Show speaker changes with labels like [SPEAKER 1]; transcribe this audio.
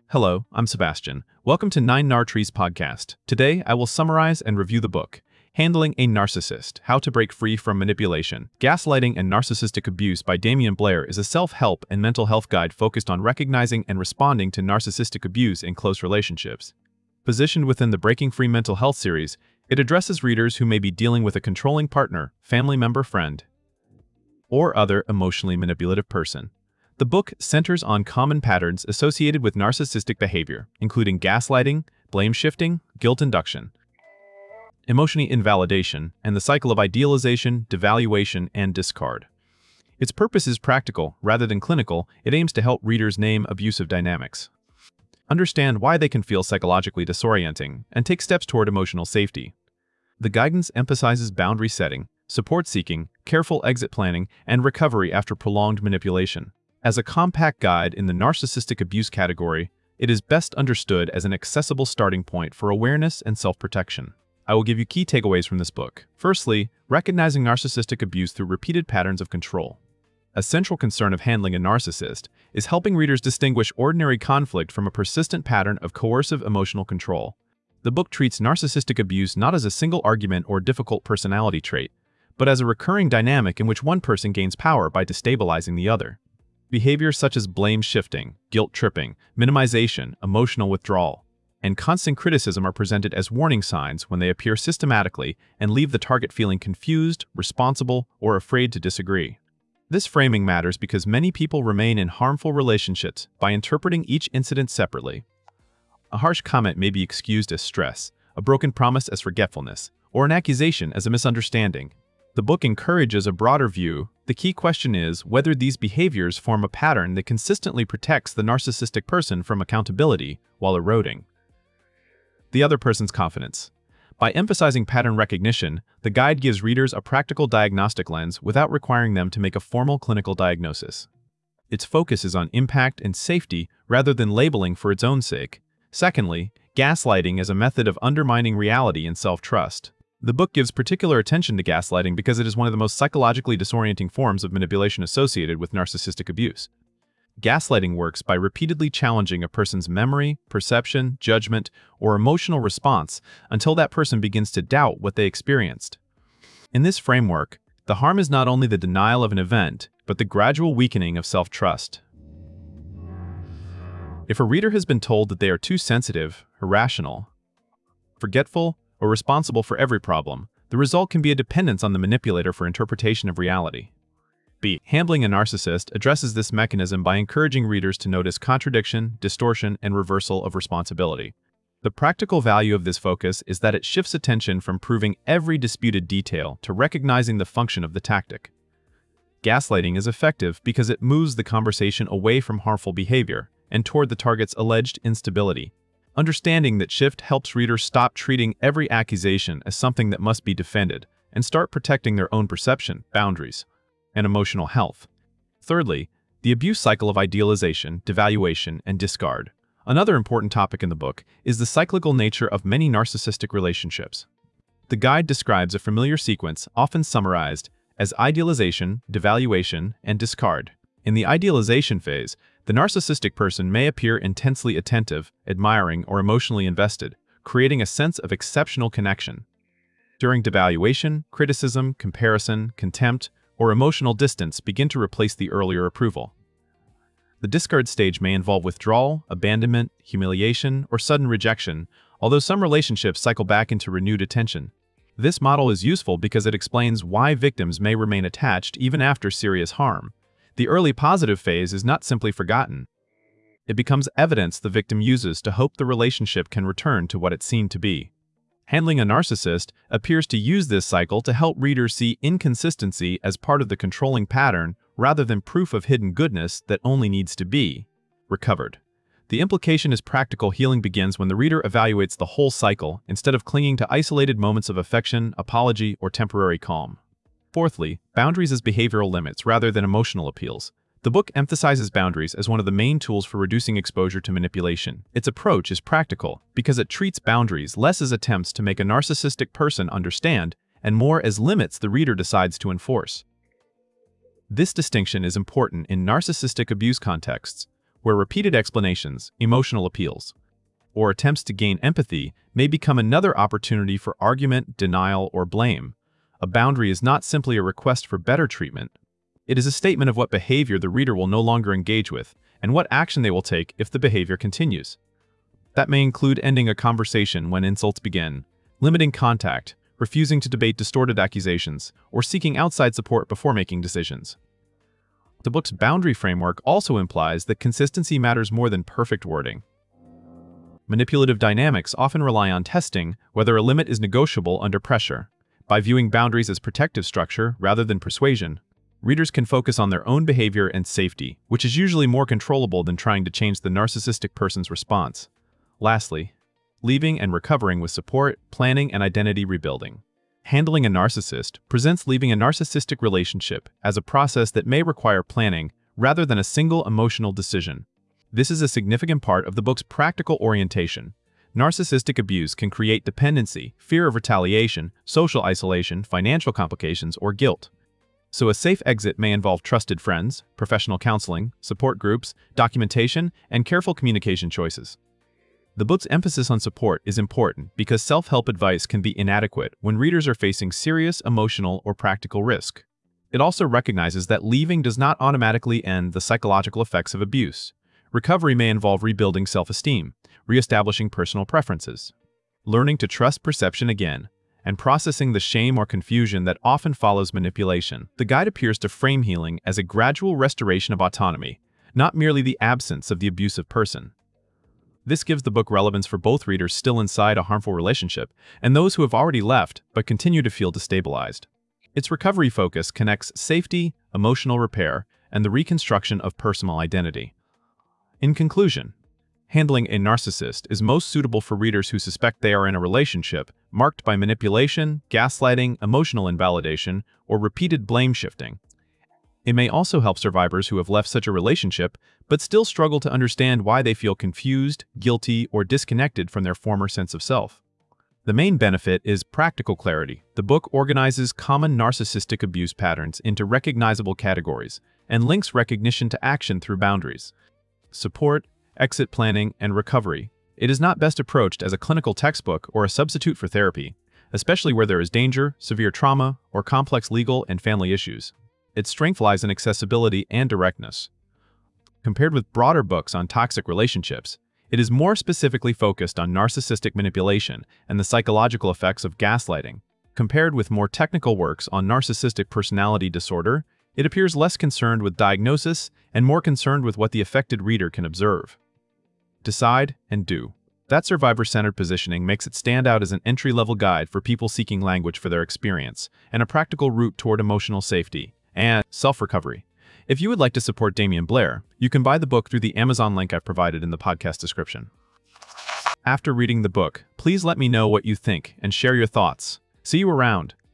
[SPEAKER 1] Hello, I'm Sebastian. Welcome to 9NAR podcast. Today, I will summarize and review the book, Handling a Narcissist, How to Break Free from Manipulation, Gaslighting and Narcissistic Abuse by Damian Blair is a self-help and mental health guide focused on recognizing and responding to narcissistic abuse in close relationships. Positioned within the Breaking Free Mental Health series, it addresses readers who may be dealing with a controlling partner, family member, friend, or other emotionally manipulative person. The book centers on common patterns associated with narcissistic behavior, including gaslighting, blame shifting, guilt induction, emotional invalidation, and the cycle of idealization, devaluation, and discard. Its purpose is practical rather than clinical. It aims to help readers name abusive dynamics, understand why they can feel psychologically disorienting, and take steps toward emotional safety. The guidance emphasizes boundary setting, support seeking, careful exit planning, and recovery after prolonged manipulation. As a compact guide in the narcissistic abuse category, it is best understood as an accessible starting point for awareness and self-protection. I will give you key takeaways from this book. Firstly, recognizing narcissistic abuse through repeated patterns of control. A central concern of handling a narcissist is helping readers distinguish ordinary conflict from a persistent pattern of coercive emotional control. The book treats narcissistic abuse not as a single argument or difficult personality trait, but as a recurring dynamic in which one person gains power by destabilizing the other. Behaviors such as blame shifting, guilt tripping, minimization, emotional withdrawal, and constant criticism are presented as warning signs when they appear systematically and leave the target feeling confused, responsible, or afraid to disagree. This framing matters because many people remain in harmful relationships by interpreting each incident separately. A harsh comment may be excused as stress, a broken promise as forgetfulness, or an accusation as a misunderstanding. The book encourages a broader view. The key question is whether these behaviors form a pattern that consistently protects the narcissistic person from accountability while eroding the other person's confidence. By emphasizing pattern recognition, the guide gives readers a practical diagnostic lens without requiring them to make a formal clinical diagnosis. Its focus is on impact and safety rather than labeling for its own sake. Secondly, gaslighting as a method of undermining reality and self-trust. The book gives particular attention to gaslighting because it is one of the most psychologically disorienting forms of manipulation associated with narcissistic abuse. Gaslighting works by repeatedly challenging a person's memory, perception, judgment, or emotional response until that person begins to doubt what they experienced. In this framework, the harm is not only the denial of an event, but the gradual weakening of self-trust. If a reader has been told that they are too sensitive, irrational, forgetful, or responsible for every problem, the result can be a dependence on the manipulator for interpretation of reality. B. Handling a Narcissist addresses this mechanism by encouraging readers to notice contradiction, distortion, and reversal of responsibility. The practical value of this focus is that it shifts attention from proving every disputed detail to recognizing the function of the tactic. Gaslighting is effective because it moves the conversation away from harmful behavior and toward the target's alleged instability. Understanding that shift helps readers stop treating every accusation as something that must be defended and start protecting their own perception, boundaries, and emotional health. Thirdly, the abuse cycle of idealization, devaluation, and discard. Another important topic in the book is the cyclical nature of many narcissistic relationships. The guide describes a familiar sequence often summarized as idealization, devaluation, and discard. In the idealization phase, the narcissistic person may appear intensely attentive, admiring, or emotionally invested, creating a sense of exceptional connection. During devaluation, criticism, comparison, contempt, or emotional distance begin to replace the earlier approval. The discard stage may involve withdrawal, abandonment, humiliation, or sudden rejection, although some relationships cycle back into renewed attention. This model is useful because it explains why victims may remain attached even after serious harm. The early positive phase is not simply forgotten. It becomes evidence the victim uses to hope the relationship can return to what it seemed to be. Handling a Narcissist appears to use this cycle to help readers see inconsistency as part of the controlling pattern rather than proof of hidden goodness that only needs to be recovered. The implication is practical healing begins when the reader evaluates the whole cycle instead of clinging to isolated moments of affection, apology, or temporary calm. Fourthly, boundaries as behavioral limits rather than emotional appeals. The book emphasizes boundaries as one of the main tools for reducing exposure to manipulation. Its approach is practical because it treats boundaries less as attempts to make a narcissistic person understand and more as limits the reader decides to enforce. This distinction is important in narcissistic abuse contexts, where repeated explanations, emotional appeals, or attempts to gain empathy may become another opportunity for argument, denial, or blame. A boundary is not simply a request for better treatment. It is a statement of what behavior the reader will no longer engage with and what action they will take if the behavior continues. That may include ending a conversation when insults begin, limiting contact, refusing to debate distorted accusations, or seeking outside support before making decisions. The book's boundary framework also implies that consistency matters more than perfect wording. Manipulative dynamics often rely on testing whether a limit is negotiable under pressure. By viewing boundaries as protective structure rather than persuasion, readers can focus on their own behavior and safety, which is usually more controllable than trying to change the narcissistic person's response. Lastly, leaving and recovering with support, planning, and identity rebuilding. Handling a narcissist presents leaving a narcissistic relationship as a process that may require planning rather than a single emotional decision. This is a significant part of the book's practical orientation. Narcissistic abuse can create dependency, fear of retaliation, social isolation, financial complications, or guilt. So a safe exit may involve trusted friends, professional counseling, support groups, documentation, and careful communication choices. The book's emphasis on support is important because self-help advice can be inadequate when readers are facing serious emotional or practical risk. It also recognizes that leaving does not automatically end the psychological effects of abuse. Recovery may involve rebuilding self-esteem, reestablishing personal preferences, learning to trust perception again, and processing the shame or confusion that often follows manipulation. The guide appears to frame healing as a gradual restoration of autonomy, not merely the absence of the abusive person. This gives the book relevance for both readers still inside a harmful relationship and those who have already left but continue to feel destabilized. Its recovery focus connects safety, emotional repair, and the reconstruction of personal identity. In conclusion, handling a narcissist is most suitable for readers who suspect they are in a relationship marked by manipulation, gaslighting, emotional invalidation, or repeated blame shifting. It may also help survivors who have left such a relationship but still struggle to understand why they feel confused, guilty, or disconnected from their former sense of self. The main benefit is practical clarity. The book organizes common narcissistic abuse patterns into recognizable categories and links recognition to action through boundaries, support, exit planning, and recovery. It is not best approached as a clinical textbook or a substitute for therapy, especially where there is danger, severe trauma, or complex legal and family issues. Its strength lies in accessibility and directness. Compared with broader books on toxic relationships, it is more specifically focused on narcissistic manipulation and the psychological effects of gaslighting. Compared with more technical works on narcissistic personality disorder, it appears less concerned with diagnosis and more concerned with what the affected reader can observe, decide, and do. That survivor-centered positioning makes it stand out as an entry-level guide for people seeking language for their experience and a practical route toward emotional safety and self-recovery. If you would like to support Damian Blair, you can buy the book through the Amazon link I've provided in the podcast description. After reading the book, please let me know what you think and share your thoughts. See you around.